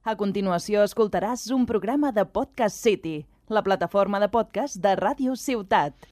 A continuació escoltaràs un programa de Podcast City, la plataforma de podcast de Ràdio Ciutat.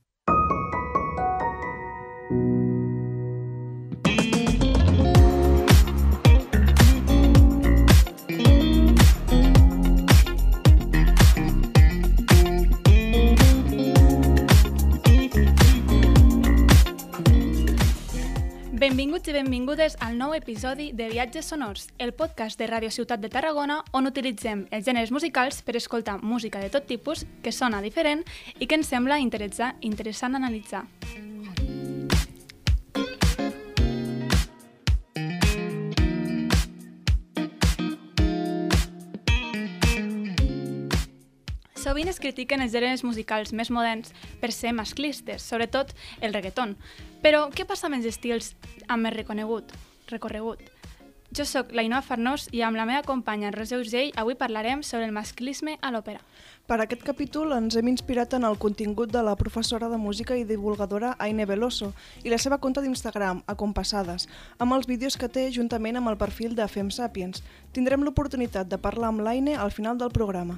Benvinguts i benvingudes al nou episodi de Viatges Sonors, el podcast de Ràdio Ciutat de Tarragona on utilitzem els gèneres musicals per escoltar música de tot tipus que sona diferent i que ens sembla interessant analitzar. Sovint es critiquen els gèneres musicals més moderns per ser masclistes, sobretot el reggaeton. Però què passa amb els estils amb més recorregut? Jo sóc l'Ainoa Farnós i amb la meva companya Roser Urgell avui parlarem sobre el masclisme a l'òpera. Per aquest capítol ens hem inspirat en el contingut de la professora de música i divulgadora Aine Veloso i la seva compte d'Instagram, Acompassades, amb els vídeos que té juntament amb el perfil de Fem Sapiens. Tindrem l'oportunitat de parlar amb l'Aine al final del programa.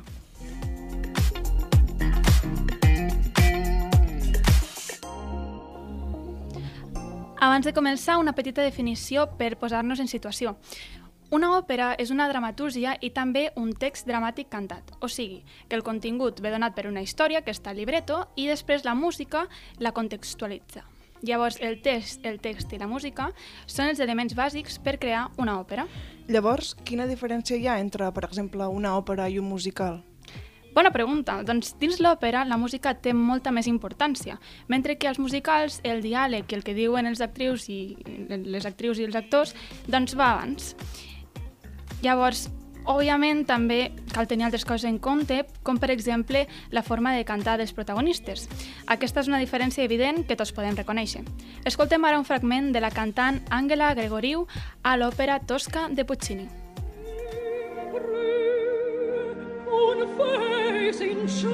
Abans de començar, una petita definició per posar-nos en situació. Una òpera és una dramatúrgia i també un text dramàtic cantat, o sigui, que el contingut ve donat per una història que està al libretto i després la música la contextualitza. Llavors, el text i la música són els elements bàsics per crear una òpera. Llavors, quina diferència hi ha entre, per exemple, una òpera i un musical? Bona pregunta. Doncs dins l'òpera la música té molta més importància, mentre que als musicals el diàleg i el que diuen les actrius i els actors doncs va abans. Llavors, òbviament també cal tenir altres coses en compte, com per exemple la forma de cantar dels protagonistes. Aquesta és una diferència evident que tots podem reconèixer. Escoltem ara un fragment de la cantant Angela Gregoriou a l'òpera Tosca de Puccini. Sincera,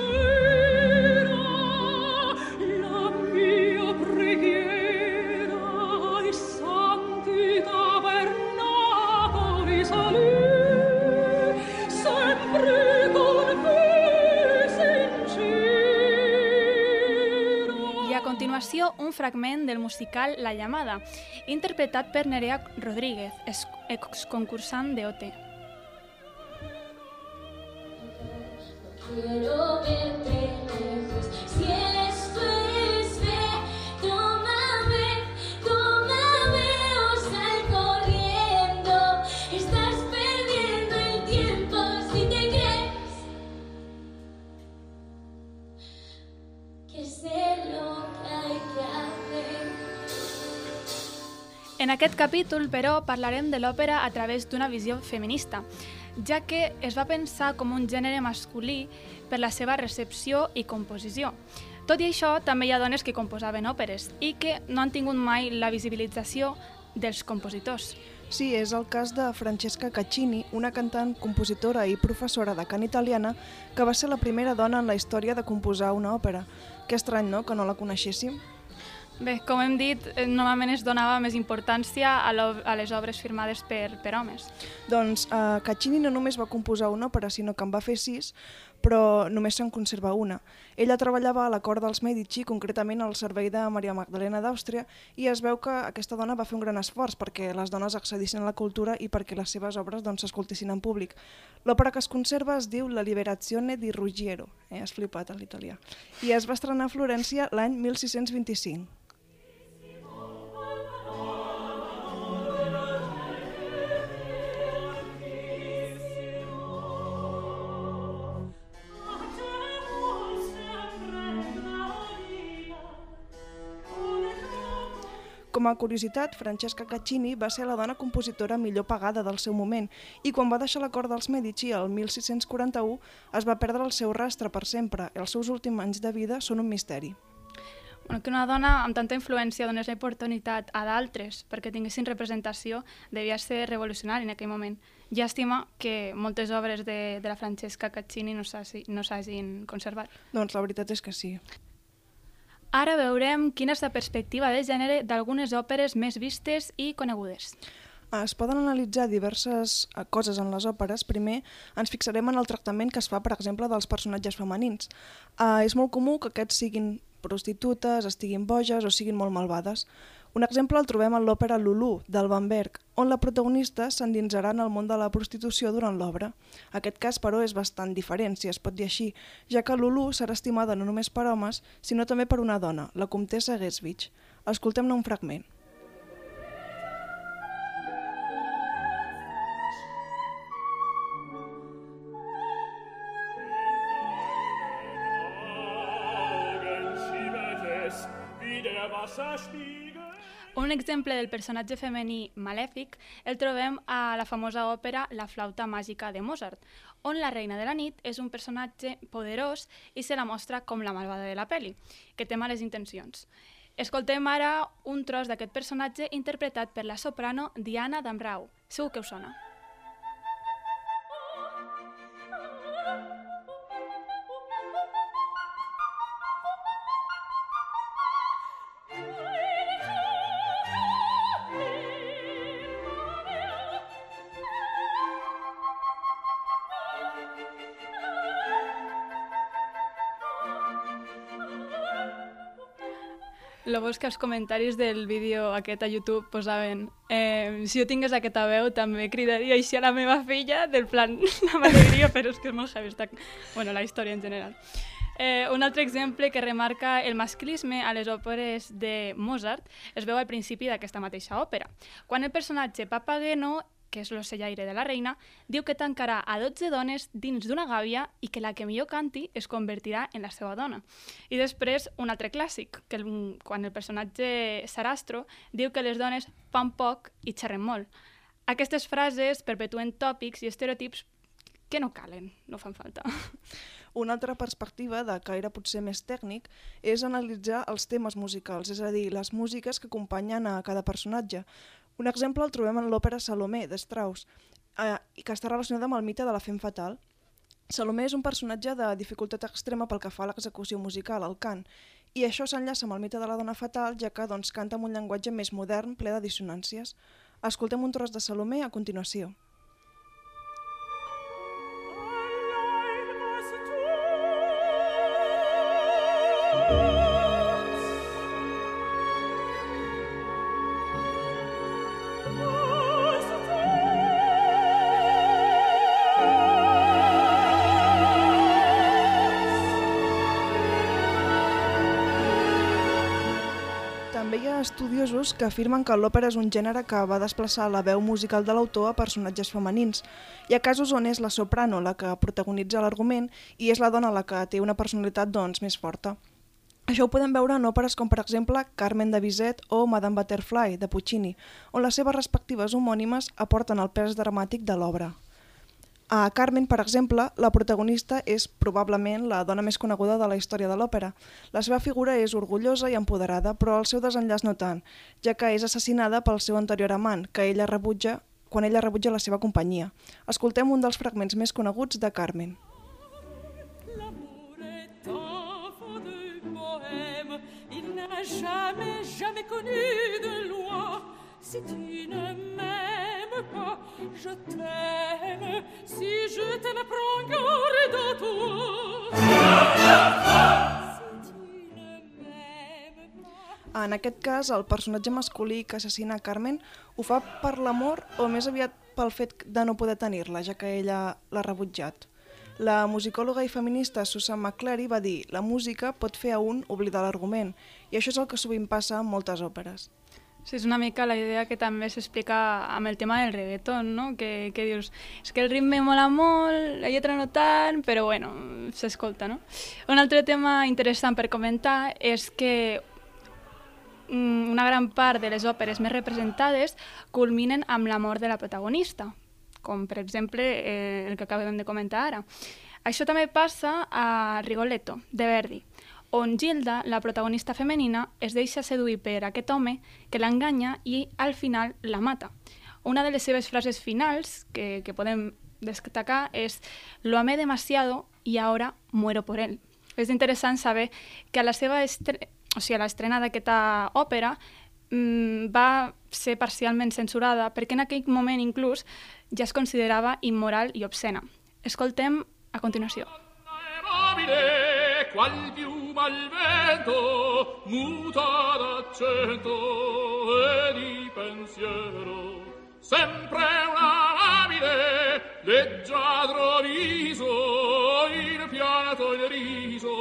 la mia preghiera è santità per Napoli salì, sempre con fe sincera. I a continuació, un fragment del musical La Llamada, interpretat per Nerea Rodríguez, exconcursant d'OT. Quiero verte lejos, si esto es fe, tómame, o sal corriendo, estás perdiendo el tiempo si te crees que sé lo que hay que hacer. En aquest capítol, però, parlarem de l'òpera a través d'una visió feminista, ja que es va pensar com un gènere masculí per la seva recepció i composició. Tot i això, també hi ha dones que composaven òperes i que no han tingut mai la visibilització dels compositors. Sí, és el cas de Francesca Caccini, una cantant, compositora i professora de cant italiana que va ser la primera dona en la història de composar una òpera. Que estrany, no?, que no la coneixéssim. Bé, com hem dit, normalment es donava més importància a les obres firmades per homes. Doncs Caccini no només va composar una òpera, sinó que en va fer 6, però només se'n conserva una. Ella treballava a la cort dels Medici, concretament al servei de Maria Magdalena d'Àustria, i es veu que aquesta dona va fer un gran esforç perquè les dones accedissin a la cultura i perquè les seves obres s'escoltissin en públic. L'òpera que es conserva es diu La Liberazione di Ruggiero, has flipat a l'italià, i es va estrenar a Florència l'any 1625. Com a curiositat, Francesca Caccini va ser la dona compositora millor pagada del seu moment i quan va deixar la cort dels Medici el 1641 es va perdre el seu rastre per sempre. Els seus últims anys de vida són un misteri. Que una dona amb tanta influència donés l'oportunitat a d'altres perquè tinguessin representació devia ser revolucionari en aquell moment. Llàstima que moltes obres de la Francesca Caccini no s'hagin conservat. Doncs la veritat és que sí. Ara veurem quina és la perspectiva de gènere d'algunes òperes més vistes i conegudes. Es poden analitzar diverses coses en les òperes. Primer ens fixarem en el tractament que es fa, per exemple, dels personatges femenins. És molt comú que aquests siguin prostitutes, estiguin boges o siguin molt malvades. Un exemple el trobem en l'òpera Lulú, d'Alban Berg, on la protagonista s'endinsarà en el món de la prostitució durant l'obra. Aquest cas, però, és bastant diferent, si es pot dir així, ja que Lulú serà estimada no només per homes, sinó també per una dona, la comtessa Gesvich. Escoltem-ne un fragment. Un exemple del personatge femení malèfic el trobem a la famosa òpera La flauta màgica de Mozart, on la reina de la nit és un personatge poderós i se la mostra com la malvada de la pel·li, que té males intencions. Escoltem ara un tros d'aquest personatge interpretat per la soprano Diana Damrau. Segur que us sona. Lo bo és que els comentaris del vídeo aquest a YouTube posaven si jo tingués aquesta veu també cridaria així a la meva filla, del plan, la m'alegria, però és que és molt heavy, bueno, la història en general. Un altre exemple que remarca el masclisme a les òperes de Mozart es veu al principi d'aquesta mateixa òpera, quan el personatge Papageno, que és l'ocellaire de la reina, diu que tancarà a 12 dones dins d'una gàbia i que la que millor canti es convertirà en la seva dona. I després, un altre clàssic, que quan el personatge Sarastro diu que les dones fan poc i xerren molt. Aquestes frases perpetuen tòpics i estereotips que no calen, no fan falta. Una altra perspectiva, de caire potser més tècnic, és analitzar els temes musicals, és a dir, les músiques que acompanyen a cada personatge. Un exemple el trobem en l'òpera Salomé, de Strauss, que està relacionada amb el mite de la femme fatale. Salomé és un personatge de dificultat extrema pel que fa a l'execució musical, el cant, i això s'enllaça amb el mite de la dona fatal, ja que canta amb un llenguatge més modern, ple de dissonàncies. Escoltem un tros de Salomé a continuació. També hi ha estudiosos que afirmen que l'òpera és un gènere que va desplaçar la veu musical de l'autor a personatges femenins. Hi ha casos on és la soprano la que protagonitza l'argument i és la dona la que té una personalitat més forta. Això ho podem veure en òperes com, per exemple, Carmen de Bizet o Madame Butterfly, de Puccini, on les seves respectives homònimes aporten el pes dramàtic de l'obra. A Carmen, per exemple, la protagonista és probablement la dona més coneguda de la història de l'òpera. La seva figura és orgullosa i empoderada, però el seu desenllaç no tant, ja que és assassinada pel seu anterior amant, que ella rebutja quan ella rebutja la seva companyia. Escoltem un dels fragments més coneguts de Carmen. L'amour est un fond de bohème, il n'a jamais connu de loi. Si tu ne m'aimes pas, je t'aime. Si je t'aime, prends garde à toi. Si tu ne m'aimes pas... En aquest cas, el personatge masculí que assassina Carmen ho fa per l'amor o més aviat pel fet de no poder tenir-la, ja que ella l'ha rebutjat. La musicòloga i feminista Susan McClary va dir: la música pot fer a un oblidar l'argument, i això és el que sovint passa en moltes òperes. Sí, és una mica la idea que també s'explica amb el tema del reggaeton, no? Que dius, és que el ritme mola molt, la lletra no tant, però bueno, s'escolta, no? Un altre tema interessant per comentar és que una gran part de les òperes més representades culminen amb la mort de la protagonista, com per exemple el que acabem de comentar ara. Això també passa a Rigoletto, de Verdi, on Gilda, la protagonista femenina, es deixa seduir per aquest home que l'enganya i al final la mata. Una de les seves frases finals que podem destacar és «Lo amé demasiado y ahora muero por él». És interessant saber que a la seva a l'estrena d'aquesta òpera va ser parcialment censurada perquè en aquell moment inclús ja es considerava immoral i obscena. Escoltem a continuació. Qual piuma al vento muta d'accento e di pensiero sempre una labile leggiadro viso il pianto il riso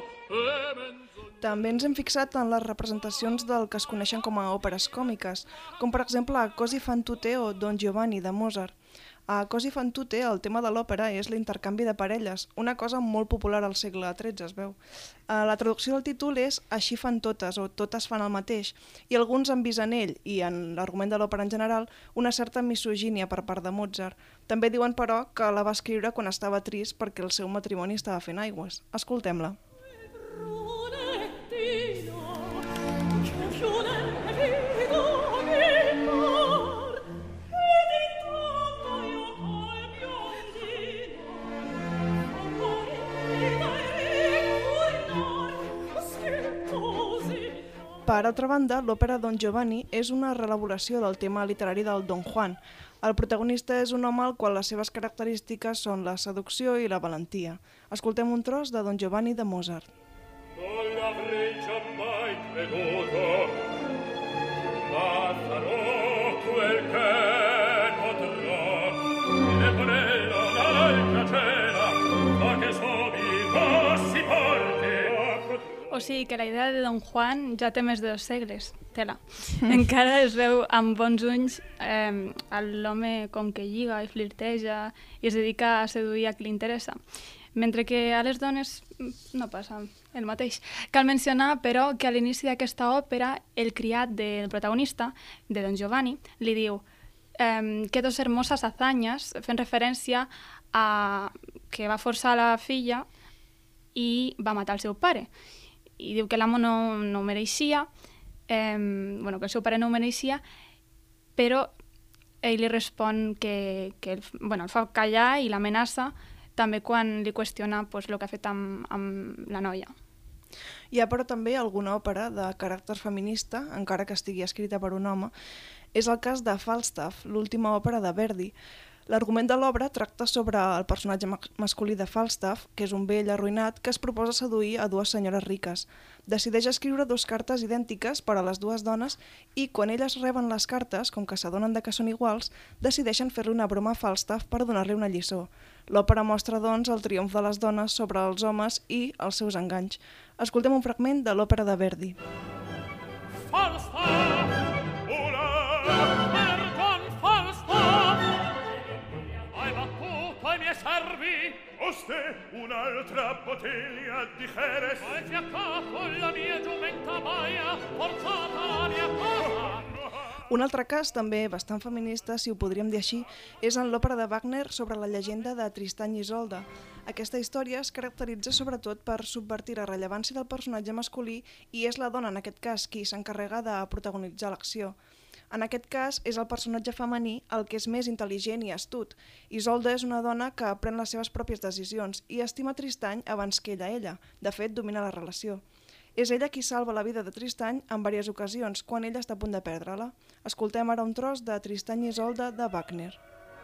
També ens hem fixat en les representacions del que es coneixen com a òperes còmiques, com per exemple Così fan tutte o Don Giovanni de Mozart. A Così fan tutte, el tema de l'òpera és l'intercanvi de parelles, una cosa molt popular al segle XIII, es veu. La traducció del títol és Així fan totes o Totes fan el mateix, i alguns han vist en ell, i en l'argument de l'òpera en general, una certa misogínia per part de Mozart. També diuen, però, que la va escriure quan estava trist perquè el seu matrimoni estava fent aigües. Escoltem-la. Per altra banda, l'òpera Don Giovanni és una reelaboració del tema literari del Don Juan. El protagonista és un home al qual les seves característiques són la seducció i la valentia. Escoltem un tros de Don Giovanni de Mozart. Non l'avrei mai creduto, ma farò quel che potrò. Leporello d'altra cena, ma che subito si porti. O sigui que la idea de Don Juan ja té més de 2 segles, tela. Encara es veu amb bons ulls l'home com que lliga i flirteja i es dedica a seduir a qui li interessa. Mentre que a les dones no passa el mateix. Cal mencionar, però, que a l'inici d'aquesta òpera el criat del protagonista, de Don Giovanni, li diu que dos hermosas hazañas, fent referència a que va forçar la filla i va matar el seu pare. I diu que l'amo no mereixia, que el seu pare no ho mereixia, però ell li respon que el fa callar i l'amenaça també quan li qüestiona el que ha fet amb la noia. Hi ha però també alguna òpera de caràcter feminista, encara que estigui escrita per un home. És el cas de Falstaff, l'última òpera de Verdi. L'argument de l'obra tracta sobre el personatge masculí de Falstaff, que és un vell arruïnat que es proposa seduir a 2 senyores riques. Decideix escriure 2 cartes idèntiques per a les 2 dones i quan elles reben les cartes, com que s'adonen que són iguals, decideixen fer-li una broma a Falstaff per donar-li una lliçó. L'òpera mostra, doncs, el triomf de les dones sobre els homes i els seus enganys. Escoltem un fragment de l'òpera de Verdi. Falstaff! Servi oste un'altra bottiglia di Jerez e a capo la mia giumenta baia portata la mia casa. Un altre cas, també bastant feminista, si ho podríem dir així, és en l'òpera de Wagner sobre la llegenda de Tristany i Isolda. Aquesta història es caracteritza sobretot per subvertir la rellevància del personatge masculí i és la dona, en aquest cas, qui s'encarrega de protagonitzar l'acció. En aquest cas, és el personatge femení el que és més intel·ligent i astut. Isolda és una dona que pren les seves pròpies decisions i estima Tristany abans que ella. De fet, domina la relació. És ella qui salva la vida de Tristany en diverses ocasions, quan ella està a punt de perdre-la. Escoltem ara un tros de Tristany i Isolda de Wagner.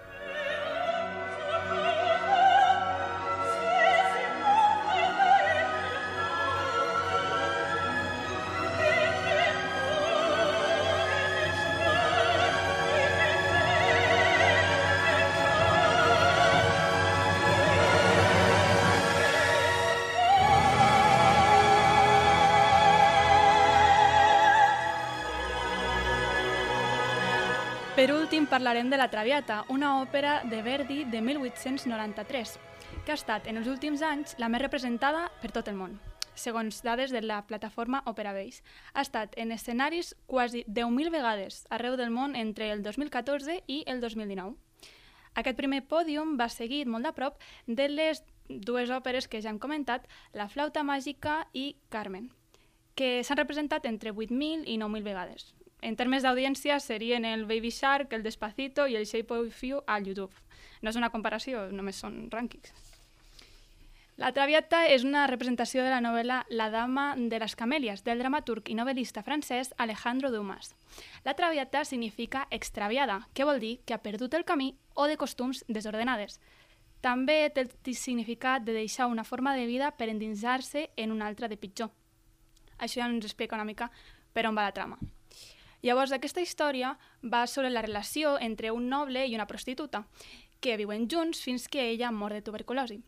Per últim, parlarem de La Traviata, una òpera de Verdi de 1893, que ha estat en els últims anys la més representada per tot el món. Segons dades de la plataforma Operabase, ha estat en escenaris quasi 10.000 vegades arreu del món entre el 2014 i el 2019. Aquest primer pòdium va seguit molt de prop de les 2 òperes que ja hem comentat, La flauta màgica i Carmen, que s'han representat entre 8.000 i 9.000 vegades. En termes d'audiència serien el Baby Shark, el Despacito i el Shape of You al YouTube. No és una comparació, només són rànquings. La Traviata és una representació de la novel·la La dama de les camèlies, del dramaturg i novel·lista francès Alejandro Dumas. La Traviata significa extraviada, que vol dir que ha perdut el camí o de costums desordenades. També té el significat de deixar una forma de vida per endinsar-se en una altra de pitjor. Això ja ens explica una mica per on va la trama. Llavors, aquesta història va sobre la relació entre un noble i una prostituta, que viuen junts fins que ella mor de tuberculosi.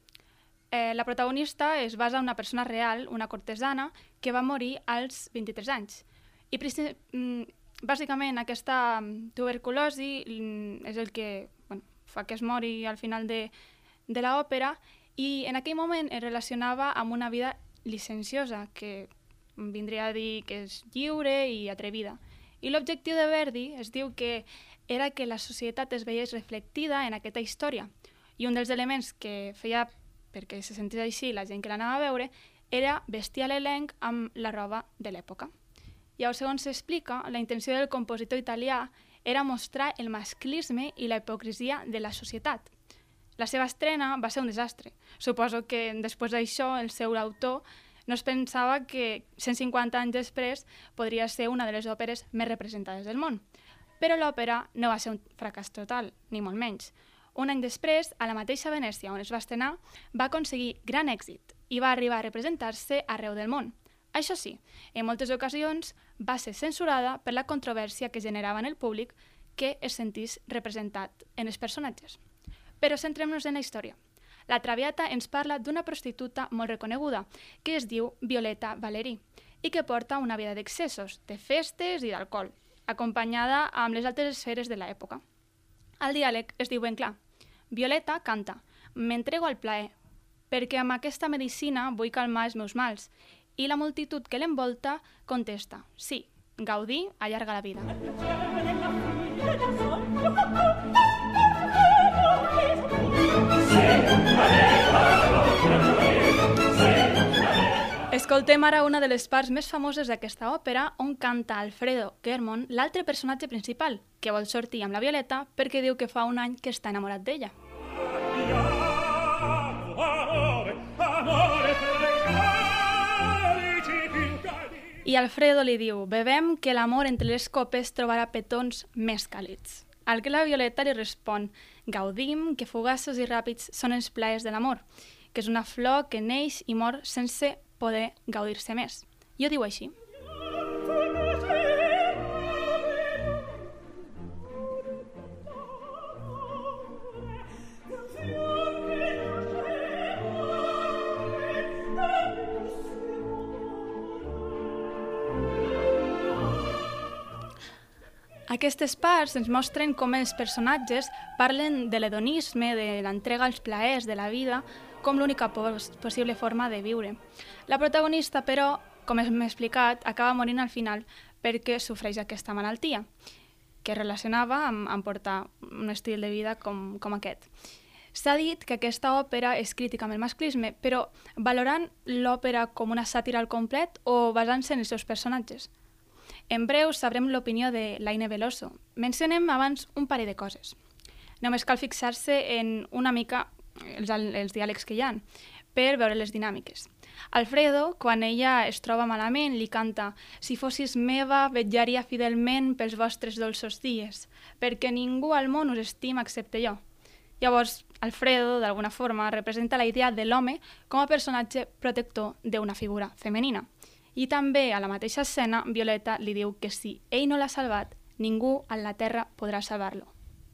La protagonista es basa en una persona real, una cortesana, que va morir als 23 anys. I bàsicament aquesta tuberculosi és el que fa que es mori al final de l'òpera, i en aquell moment es relacionava amb una vida licenciosa, que vindria a dir que és lliure i atrevida. I l'objectiu de Verdi es diu que era que la societat es veiés reflectida en aquesta història, i un dels elements que feia perquè se sentís així la gent que l'anava a veure era vestir l'elenc amb la roba de l'època. Llavors, segons s'explica, la intenció del compositor italià era mostrar el masclisme i la hipocresia de la societat. La seva estrena va ser un desastre. Suposo que després d'això el seu autor no es pensava que 150 anys després podria ser una de les òperes més representades del món. Però l'òpera no va ser un fracàs total, ni molt menys. Un any després, a la mateixa Venècia on es va estrenar, va aconseguir gran èxit i va arribar a representar-se arreu del món. Això sí, en moltes ocasions va ser censurada per la controvèrsia que generava en el públic que es sentís representat en els personatges. Però centrem-nos en la història. La Traviata ens parla d'una prostituta molt reconeguda, que es diu Violeta Valéry, i que porta una vida d'excessos, de festes i d'alcohol, acompanyada amb les altres esferes de l'època. El diàleg es diu ben clar. Violeta canta: «M'entrego al plaer, perquè amb aquesta medicina vull calmar els meus mals». I la multitud que l'envolta contesta: «Sí, gaudir allarga la vida». Escoltem ara una de les parts més famoses d'aquesta òpera, on canta Alfredo Germont, l'altre personatge principal, que vol sortir amb la Violeta perquè diu que fa un any que està enamorat d'ella. I Alfredo li diu: «Bevem, que l'amor entre les copes trobarà petons més càlids». Al que la Violeta li respon: «Gaudim, que fugaços i ràpids són els plaers de l'amor, que és una flor que neix i mor sense poder gaudir-se més». I ho diu així. Aquestes parts ens mostren com els personatges parlen de l'hedonisme, de l'entrega als plaers de la vida, com l'única possible forma de viure. La protagonista, però, com hem explicat, acaba morint al final perquè sofreix aquesta malaltia, que es relacionava amb portar un estil de vida com aquest. S'ha dit que aquesta òpera és crítica amb el masclisme, però valorant l'òpera com una sàtira al complet o basant-se en els seus personatges? En breu sabrem l'opinió de Laine Veloso. Mencionem abans un parell de coses. Només cal fixar-se en una mica els diàlegs que hi ha per veure les dinàmiques. Alfredo, quan ella es troba malament, li canta: «Si fossis meva, vetjaria fidelment pels vostres dolços dies, perquè ningú al món us estima excepte jo». Llavors, Alfredo, d'alguna forma, representa la idea de l'home com a personatge protector d'una figura femenina. I també, a la mateixa escena, Violeta li diu que si ell no l'ha salvat, ningú a la terra podrà salvar-la.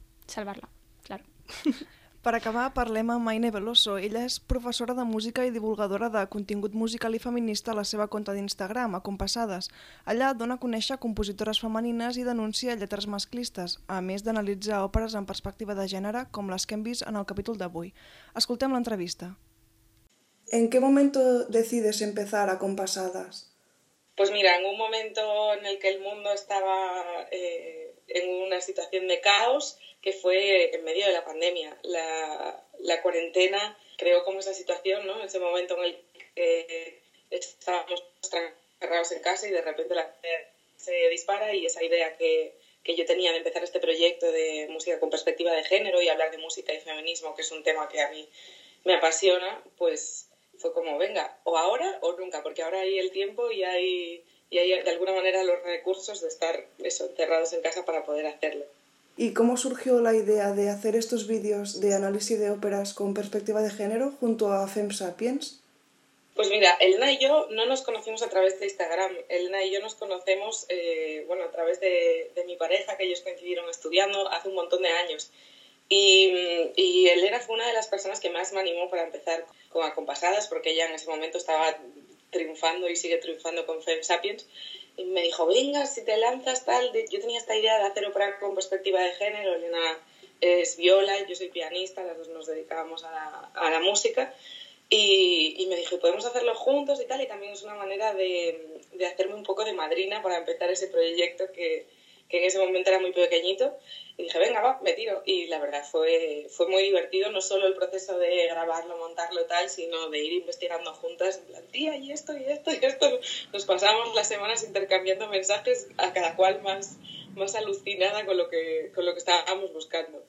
Claro. Per acabar, parlem amb Laine Veloso. Ella és professora de música i divulgadora de contingut musical i feminista a la seva compte d'Instagram, Acompassades. Allà dona a conèixer compositores femenines i denuncia lletres masclistes, a més d'analitzar òperes en perspectiva de gènere, com les que hem vist en el capítol d'avui. Escoltem l'entrevista. ¿En qué momento decides empezar Acompasadas? Pues mira, en un momento en el que el mundo estaba en una situación de caos, que fue en medio de la pandemia. La cuarentena creó como esa situación, ¿no? Ese momento en el que estábamos encerrados en casa y de repente la gente se dispara, y esa idea que yo tenía de empezar este proyecto de música con perspectiva de género y hablar de música y feminismo, que es un tema que a mí me apasiona, pues fue como, venga, o ahora o nunca, porque ahora hay el tiempo y hay de alguna manera los recursos de estar encerrados en casa para poder hacerlo. ¿Y cómo surgió la idea de hacer estos vídeos de análisis de óperas con perspectiva de género junto a Fem Sapiens? Pues mira, Elena y yo no nos conocimos a través de Instagram. Elena y yo nos conocemos a través de mi pareja, que ellos coincidieron estudiando hace un montón de años. Y Elena fue una de las personas que más me animó para empezar con Acompasadas, porque ella en ese momento estaba triunfando y sigue triunfando con Fem Sapiens. Y me dijo, venga, si te lanzas tal... Yo tenía esta idea de hacer ópera con perspectiva de género. Elena es viola, yo soy pianista, las dos nos dedicábamos a la música. Y me dijo, podemos hacerlo juntos y tal, y también es una manera de hacerme un poco de madrina para empezar ese proyecto que en ese momento era muy pequeñito. Y dije, venga, va, me tiro. Y la verdad fue muy divertido, no solo el proceso de grabarlo, montarlo tal, sino de ir investigando juntas, en plan, tía, y esto. Nos pasamos las semanas intercambiando mensajes, a cada cual más alucinada con lo que estábamos buscando.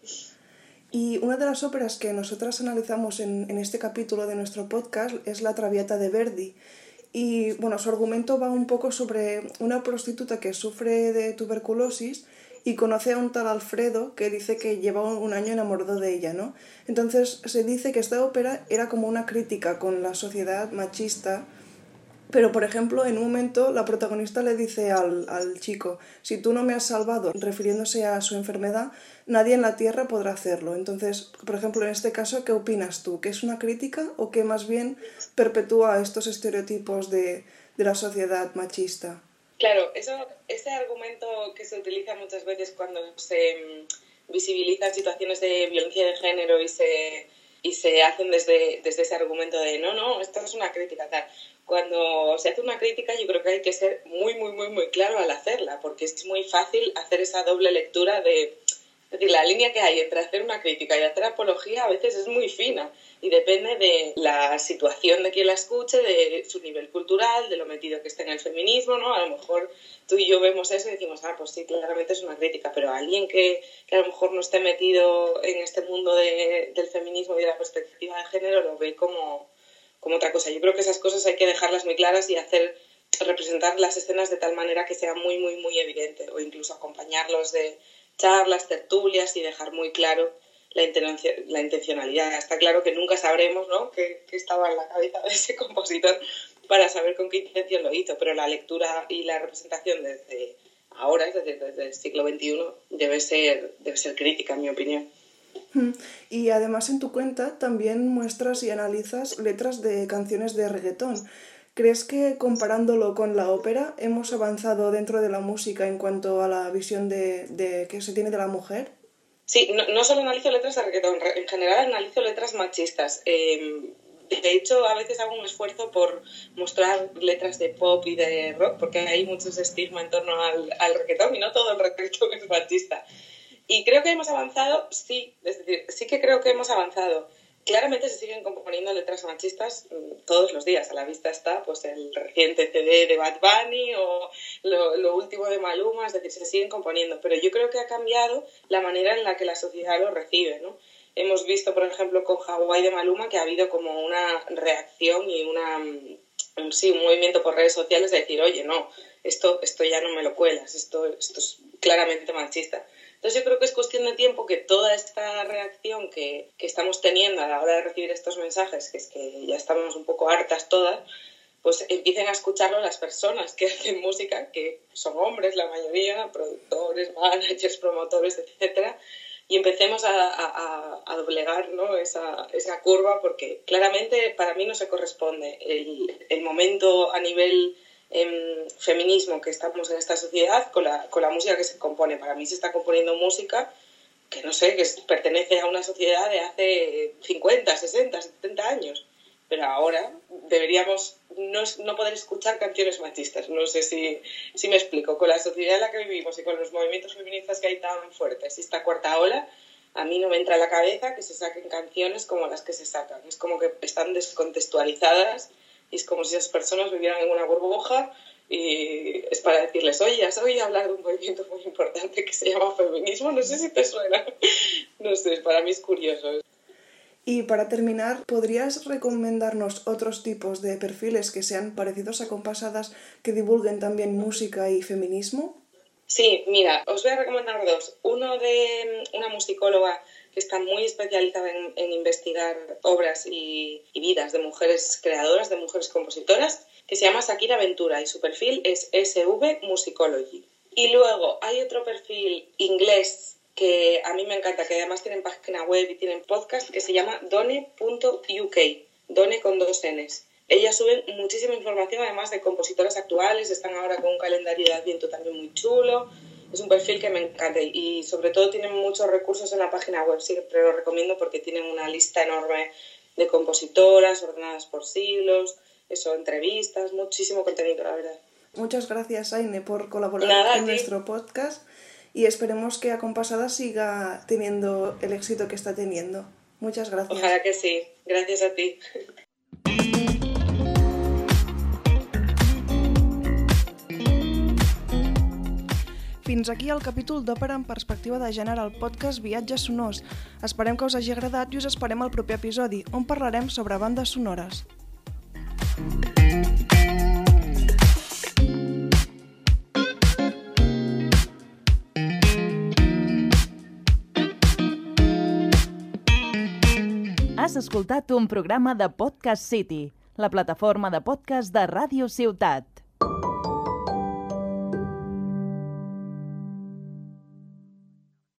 Y una de las óperas que nosotras analizamos en este capítulo de nuestro podcast es La Traviata de Verdi. Y bueno, su argumento va un poco sobre una prostituta que sufre de tuberculosis y conoce a un tal Alfredo que dice que lleva un año enamorado de ella, ¿no? Entonces se dice que esta ópera era como una crítica con la sociedad machista. Pero, por ejemplo, en un momento la protagonista le dice al chico, si tú no me has salvado, refiriéndose a su enfermedad, nadie en la Tierra podrá hacerlo. Entonces, por ejemplo, en este caso, ¿qué opinas tú? ¿Que es una crítica o que más bien perpetúa estos estereotipos de la sociedad machista? Claro, ese argumento que se utiliza muchas veces cuando se visibilizan situaciones de violencia de género y se hacen desde ese argumento de no, esto es una crítica, tal. Cuando se hace una crítica yo creo que hay que ser muy claro al hacerla, porque es muy fácil hacer esa doble lectura es decir, la línea que hay entre hacer una crítica y hacer apología a veces es muy fina y depende de la situación de quien la escuche, de su nivel cultural, de lo metido que esté en el feminismo, ¿no? A lo mejor tú y yo vemos eso y decimos, pues sí, claramente es una crítica, pero alguien que a lo mejor no esté metido en este mundo del feminismo y de la perspectiva de género lo ve como otra cosa. Yo creo que esas cosas hay que dejarlas muy claras y representar las escenas de tal manera que sea muy evidente, o incluso acompañarlos de charlas, tertulias y dejar muy claro la intencionalidad. Está claro que nunca sabremos, ¿no?, qué estaba en la cabeza de ese compositor para saber con qué intención lo hizo, pero la lectura y la representación desde ahora, es decir, desde el siglo XXI, debe ser crítica, en mi opinión. Y además en tu cuenta también muestras y analizas letras de canciones de reggaetón. ¿Crees que comparándolo con la ópera hemos avanzado dentro de la música en cuanto a la visión de que se tiene de la mujer? Sí, no solo analizo letras de reggaetón, en general analizo letras machistas. De hecho, a veces hago un esfuerzo por mostrar letras de pop y de rock, porque hay mucho estigma en torno al reggaetón y no todo el reggaetón es machista. Y creo que hemos avanzado, sí, es decir, sí que creo que hemos avanzado. Claramente se siguen componiendo letras machistas todos los días. A la vista está pues el reciente CD de Bad Bunny o lo último de Maluma, es decir, se siguen componiendo. Pero yo creo que ha cambiado la manera en la que la sociedad lo recibe, ¿no? Hemos visto, por ejemplo, con Hawái de Maluma que ha habido como una reacción y un movimiento por redes sociales de decir, oye, no, esto ya no me lo cuelas, esto es claramente machista. Entonces yo creo que es cuestión de tiempo que toda esta reacción que estamos teniendo a la hora de recibir estos mensajes, que es que ya estamos un poco hartas todas, pues empiecen a escucharlo las personas que hacen música, que son hombres la mayoría, productores, managers, promotores, etcétera, y empecemos a doblegar, ¿no?, esa curva, porque claramente para mí no se corresponde el momento a nivel feminismo que estamos en esta sociedad con la música que se compone. Para mí se está componiendo música que no sé, que pertenece a una sociedad de hace 50, 60, 70 años, pero ahora deberíamos no poder escuchar canciones machistas. No sé si me explico. Con la sociedad en la que vivimos y con los movimientos feministas que hay tan fuertes y esta cuarta ola, a mí no me entra en la cabeza que se saquen canciones como las que se sacan. Es como que están descontextualizadas y es como si esas personas vivieran en una burbuja y es para decirles, oye, ¿has oído hablar de un movimiento muy importante que se llama feminismo? No sé si te suena. No sé, para mí es curioso. Y para terminar, ¿podrías recomendarnos otros tipos de perfiles que sean parecidos a Compasadas, que divulguen también música y feminismo? Sí, mira, os voy a recomendar dos. Uno de una musicóloga que está muy especializada en investigar obras y vidas de mujeres creadoras, de mujeres compositoras, que se llama Shakira Ventura y su perfil es SV Musicology. Y luego hay otro perfil inglés que a mí me encanta, que además tienen página web y tienen podcast, que se llama done.uk, Done con 2 Ns. Ellas suben muchísima información, además de compositoras actuales, están ahora con un calendario de Adviento también muy chulo. Es un perfil que me encanta y sobre todo tienen muchos recursos en la página web, siempre lo recomiendo porque tienen una lista enorme de compositoras ordenadas por siglos, entrevistas, muchísimo contenido, la verdad. Muchas gracias, Aine, por colaborar en nuestro podcast y esperemos que Acompasada siga teniendo el éxito que está teniendo. Muchas gracias. Ojalá que sí. Gracias a ti. Fins aquí el capítol d'Òpera en perspectiva de gènere al podcast Viatges Sonors. Esperem que us hagi agradat i us esperem al proper episodi, on parlarem sobre bandes sonores. Has escoltat un programa de Podcast City, la plataforma de podcast de Ràdio Ciutat.